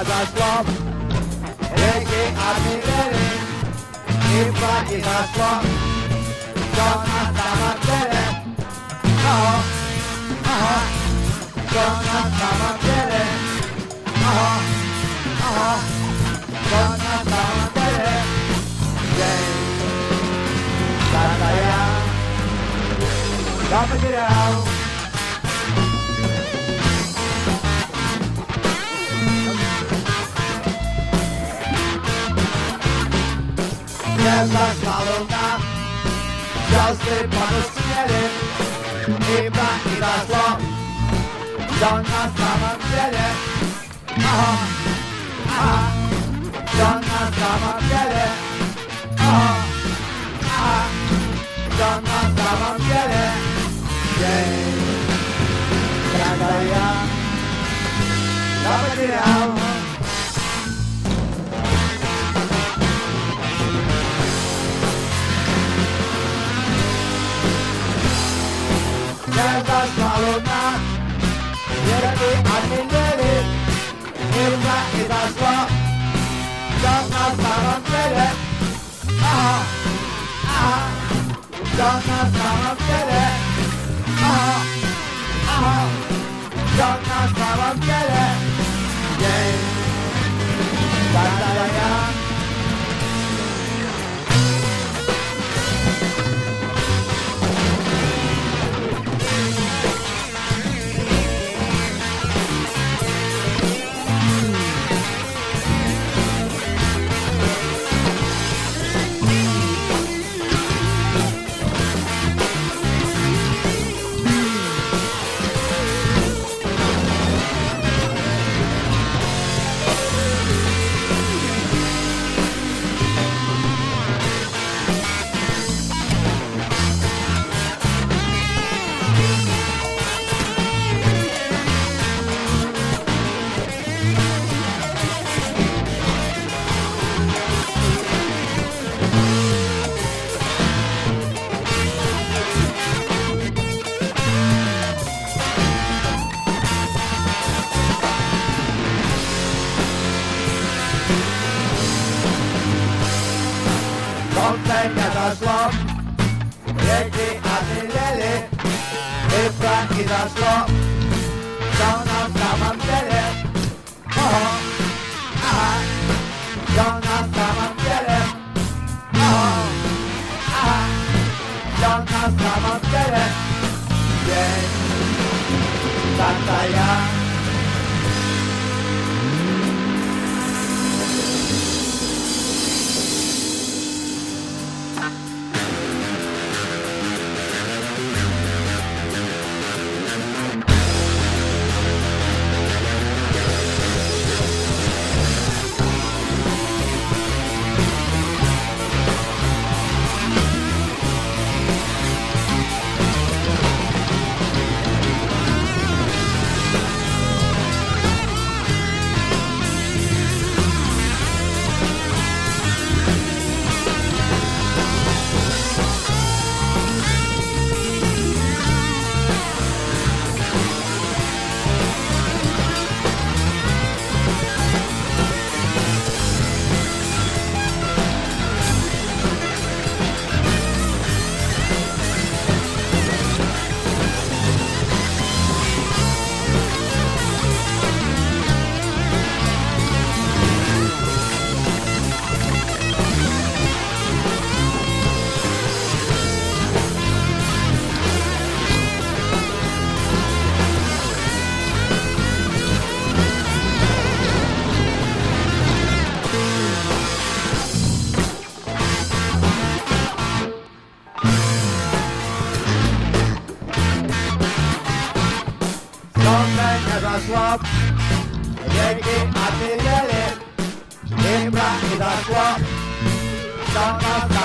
zaszło, ręki artylerii i flagi zaszło, do nas sama tyle. Oho, oho, do nas sama tyle. Oho, oho, do nas sama tyle. Dzień, tata ja, to będzie reał. Gwiazda szalona, gwiazdy podostrzyli i braki zaszło, do nas sama tyle. Oho, aha, do nas sama tyle. Oho, aha, do nas sama tyle. Dzień, tata ja, to będzie reał. Gwiazda szalona, wielki artylerii i flagi zaszło, do nas sama tyle. Oho, aha, do nas sama tyle. Oho, aha, do nas sama tyle. Dzień, tata ja. Koncerta zaszło, ręki artylerii i flagi zaszło, do nas sama tyle. Oho, aha, do nas sama tyle. Oho, aha, do nas sama tyle. Dzień, tata ja. Zaszło, ręki artylerii i flagi zaszło, do nas